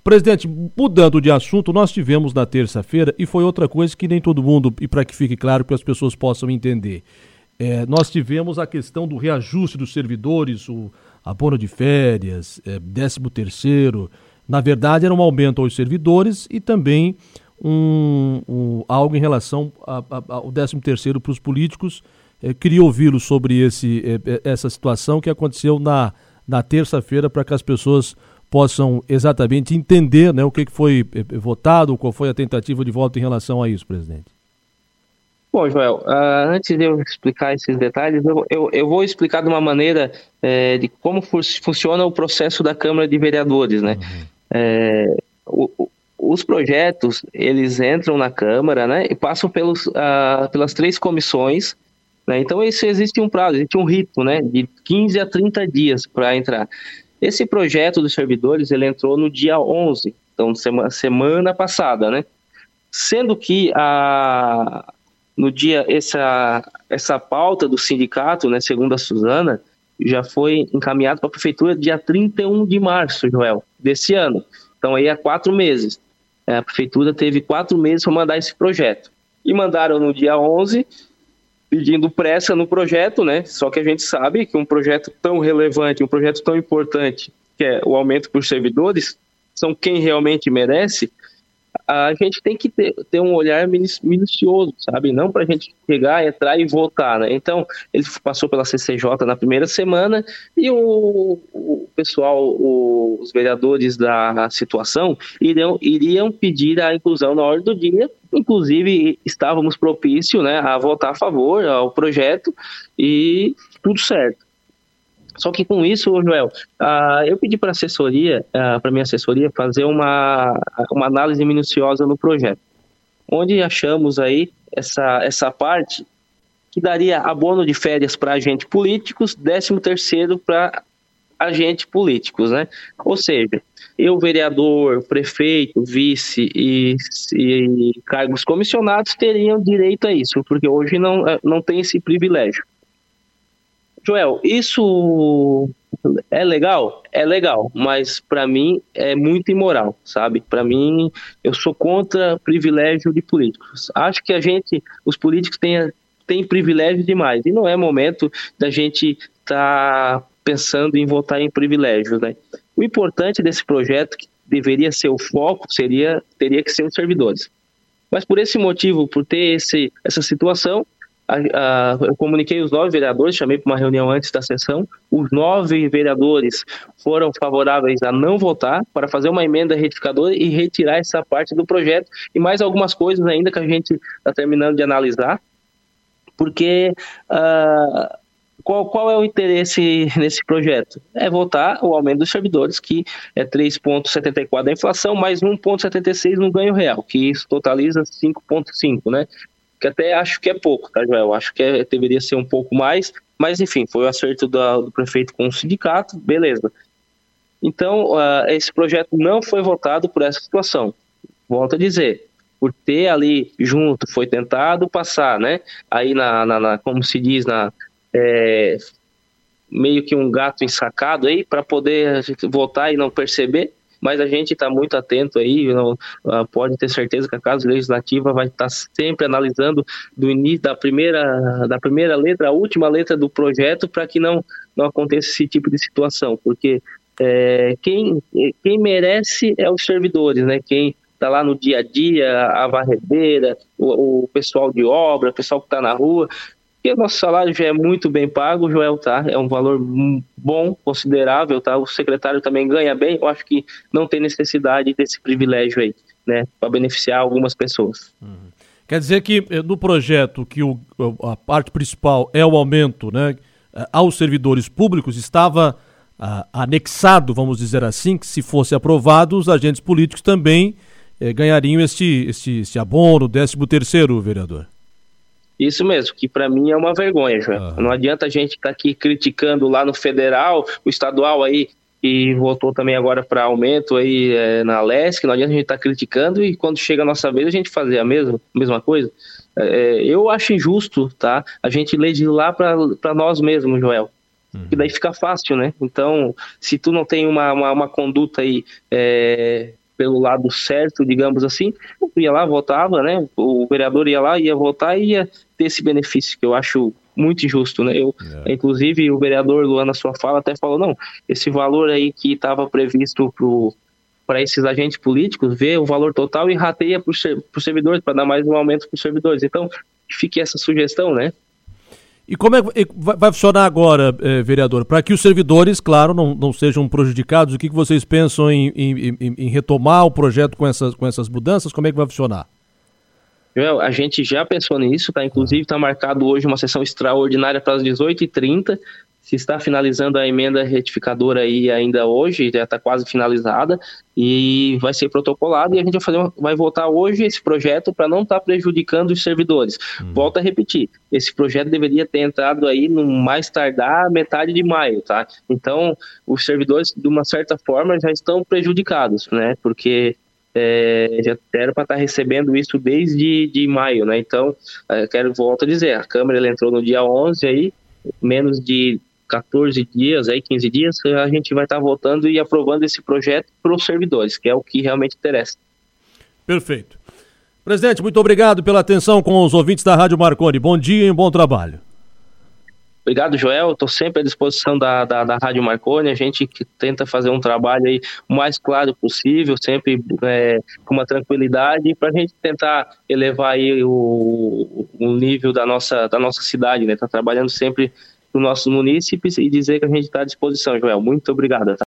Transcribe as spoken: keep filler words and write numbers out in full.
Presidente, mudando de assunto, nós tivemos na terça-feira, e foi outra coisa que nem todo mundo, e para que fique claro, que as pessoas possam entender, é, nós tivemos a questão do reajuste dos servidores, o abono de férias, é, décimo terceiro, na verdade era um aumento aos servidores e também um, um, algo em relação a, a, ao décimo terceiro para os políticos. É, queria ouvi-lo sobre esse, é, essa situação que aconteceu na, na terça-feira, para que as pessoas possam exatamente entender, né, o que foi votado, qual foi a tentativa de voto em relação a isso, presidente. Bom, Joel, uh, antes de eu explicar esses detalhes, eu, eu, eu vou explicar de uma maneira é, de como fu- funciona o processo da Câmara de Vereadores, né? Uhum. É, o, o, os projetos, eles entram na Câmara, né, e passam pelos, uh, pelas três comissões, né? Então, isso existe um prazo, existe um rito, né, de quinze a trinta dias para entrar. Esse projeto dos servidores, ele entrou no dia onze, então semana, semana passada, né? Sendo que a, no dia, essa, essa pauta do sindicato, né, segundo a Suzana, já foi encaminhada para a prefeitura dia trinta e um de março, Joel, desse ano. Então aí há quatro meses. A prefeitura teve quatro meses para mandar esse projeto. E mandaram no dia onze, pedindo pressa no projeto, né? Só que a gente sabe que um projeto tão relevante, um projeto tão importante, que é o aumento por servidores, são quem realmente merece, a gente tem que ter, ter um olhar minucioso, sabe? Não para a gente chegar, entrar e votar, né? Então, ele passou pela C C J na primeira semana e o, o pessoal, o, os vereadores da situação iriam, iriam pedir a inclusão na ordem do dia. Inclusive, estávamos propícios, né, a votar a favor ao projeto e tudo certo. Só que com isso, Joel, uh, eu pedi para a assessoria, uh, para minha assessoria, fazer uma, uma análise minuciosa no projeto, onde achamos aí essa, essa parte que daria abono de férias para agentes políticos, décimo terceiro para agentes políticos, né? Ou seja, eu, vereador, prefeito, vice e, e cargos comissionados teriam direito a isso, porque hoje não, não tem esse privilégio. Joel, isso é legal? É legal, mas para mim é muito imoral, sabe? Para mim, eu sou contra privilégio de políticos. Acho que a gente, os políticos têm, têm privilégio demais e não é momento da gente estar tá pensando em votar em privilégios, né? O importante desse projeto, que deveria ser o foco, seria, teria que ser os servidores. Mas por esse motivo, por ter esse, essa situação, A, a, eu comuniquei os nove vereadores, chamei para uma reunião antes da sessão, os nove vereadores foram favoráveis a não votar, para fazer uma emenda retificadora e retirar essa parte do projeto, e mais algumas coisas ainda que a gente está terminando de analisar, porque uh, qual, qual é o interesse nesse projeto? É votar o aumento dos servidores, que é três vírgula setenta e quatro da inflação, mais um vírgula setenta e seis no ganho real, que isso totaliza cinco vírgula cinco, né? Que até acho que é pouco, tá, Joel? Acho que é, deveria ser um pouco mais, mas enfim, foi o acerto da, do prefeito com o sindicato, beleza. Então, uh, esse projeto não foi votado por essa situação. Volto a dizer, por ter ali junto, foi tentado passar, né? Aí, na, na, na como se diz, na, é, meio que um gato ensacado aí, para poder a gente votar e não perceber. Mas a gente está muito atento aí, não, pode ter certeza que a Casa Legislativa vai estar sempre analisando do início da primeira, da primeira letra à última letra do projeto, para que não, não aconteça esse tipo de situação, porque é, quem, quem merece é os servidores, né? Quem está lá no dia a dia, a varredeira, o, o pessoal de obra, o pessoal que está na rua. Porque o nosso salário já é muito bem pago, Joel, tá? É um valor bom, considerável, tá? O secretário também ganha bem. Eu acho que não tem necessidade desse privilégio aí, né? Para beneficiar algumas pessoas. Uhum. Quer dizer que no projeto que o, a parte principal é o aumento, né, aos servidores públicos, estava ah, anexado, vamos dizer assim, que se fosse aprovado, os agentes políticos também eh, ganhariam este, este, este abono, décimo terceiro, vereador. Isso mesmo, que para mim é uma vergonha, Joel. Ah. Não adianta a gente estar tá aqui criticando lá no federal, o estadual aí, e voltou também agora para aumento aí é, na Leste, não adianta a gente estar tá criticando e quando chega a nossa vez a gente fazer a mesma, mesma coisa. É, eu acho injusto, tá? A gente legislar para nós mesmos, Joel. Uhum. E daí fica fácil, né? Então, se tu não tem uma, uma, uma conduta aí... É, pelo lado certo, digamos assim, ia lá, votava, né? O vereador ia lá, ia votar e ia ter esse benefício, que eu acho muito injusto, né? Eu, É. Inclusive, o vereador Luan, na sua fala, até falou, não, esse valor aí que estava previsto para esses agentes políticos, vê o valor total e rateia para os servidores, para dar mais um aumento para os servidores. Então, fique essa sugestão, né? E como é que vai funcionar agora, eh, vereador? Para que os servidores, claro, não, não sejam prejudicados, o que, que vocês pensam em, em, em, em retomar o projeto com essas, com essas mudanças? Como é que vai funcionar? Joel, a gente já pensou nisso, tá? Inclusive está marcado hoje uma sessão extraordinária para as dezoito e trinta. Se está finalizando a emenda retificadora aí ainda hoje, já está quase finalizada, e vai ser protocolado, e a gente vai, fazer uma, vai votar hoje esse projeto para não estar tá prejudicando os servidores. Hum. Volto a repetir, esse projeto deveria ter entrado aí no mais tardar metade de maio, tá? Então, os servidores, de uma certa forma, já estão prejudicados, né? Porque É, já era para estar recebendo isso desde de maio, né? Então, eu quero, volto a dizer, a Câmara ela entrou no dia onze aí, menos de quatorze dias, aí quinze dias, a gente vai estar votando e aprovando esse projeto para os servidores, que é o que realmente interessa. Perfeito. Presidente, muito obrigado pela atenção com os ouvintes da Rádio Marconi. Bom dia e um bom trabalho. Obrigado, Joel. Estou sempre à disposição da, da, da Rádio Marconi. A gente que tenta fazer um trabalho aí o mais claro possível, sempre é, com uma tranquilidade, para a gente tentar elevar aí o, o nível da nossa, da nossa cidade, né? Tá trabalhando sempre para os nossos munícipes e dizer que a gente está à disposição, Joel. Muito obrigado. Tá?